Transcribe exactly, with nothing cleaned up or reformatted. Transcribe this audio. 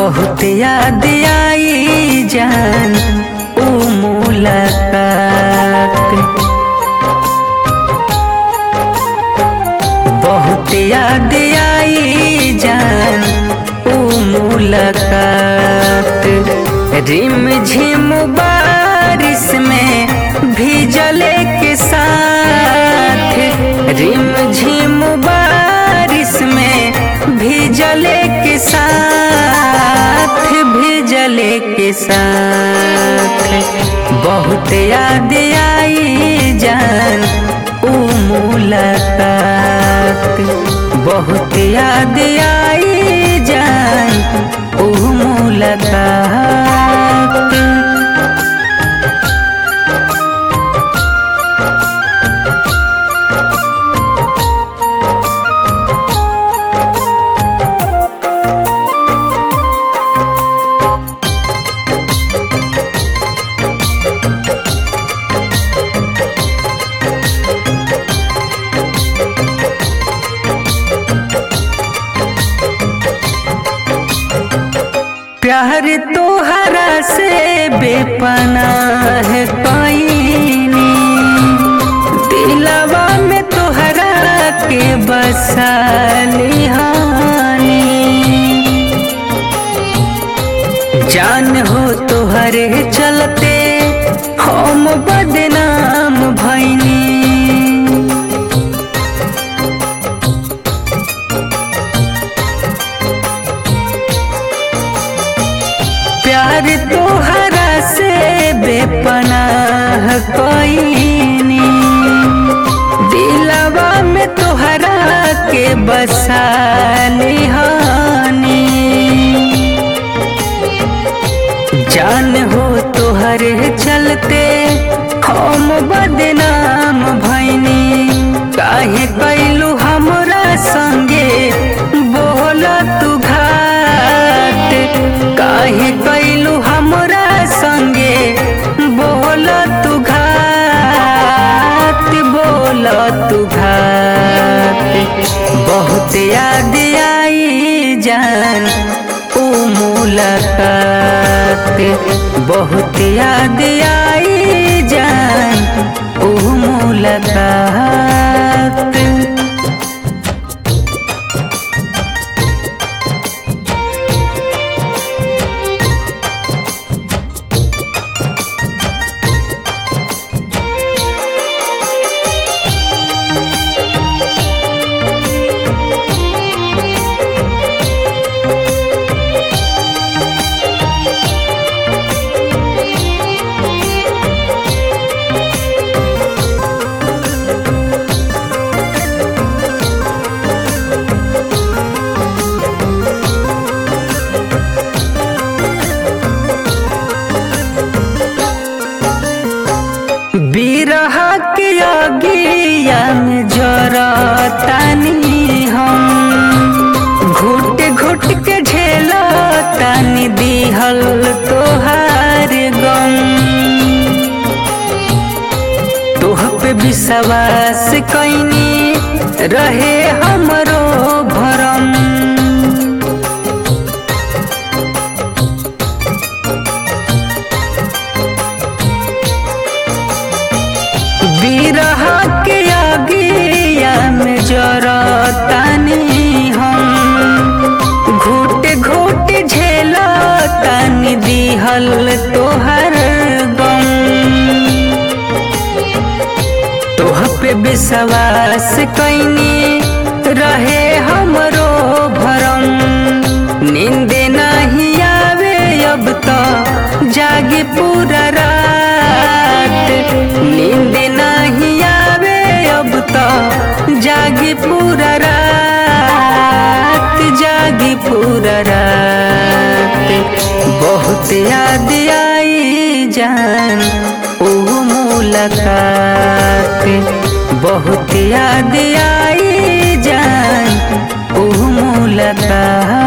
बहुत याद आई जान ऊ मुलाकात। बहुत याद आई जान ऊ मुलाकात। रिम झिम बारिश में भीजले के साथ, रिम झिम बारिश में भीजले के साथ, भीजले के साथ। बहुत याद आई जान ऊ मुलाकात। बहुत याद आई जान ऊ मुलाकात। प्यार तोहरा से बेपनाह कईनी, दिलवा में तोहरा के बसा लिहानी। जान हो तोहरे चलते हम बदनाम भईनी। प्यार तोहरा से बेपनाह कईनी, दिलवा में तोहरा के बसा लिहानी। जान हो तोहरे चलते हम बदनाम भईनी। काहे कैलू हमरा संगे बोला तू घाट, काहे कैलू हमरा संगे बोला तू घाट, बोला तू घाट। बहुत याद आई जान ऊ मुलाकात। बहुत याद आई जान ऊ मुलाकात। बिरह के अगिया में जरतानी हम, घुट घुट के झेलतानी दिहल तोहार गम। तोह पे विश्वास कईनी रहे हमरो भरम। बिरह के अगिया में जरतानी हम, घुट घुट झेलतानी दिहल तोहर गम। तोह पे विश्वास कईनी रहे हमरो भरम। नींद नहीं आवे अब तो जागे पूरा रात, नींद नहीं आवे अब तो जागी पूरा रात, जागी पूरा रात। बहुत याद आई जान ऊ मुलाकात। बहुत याद आई जान ऊ मुलाकात।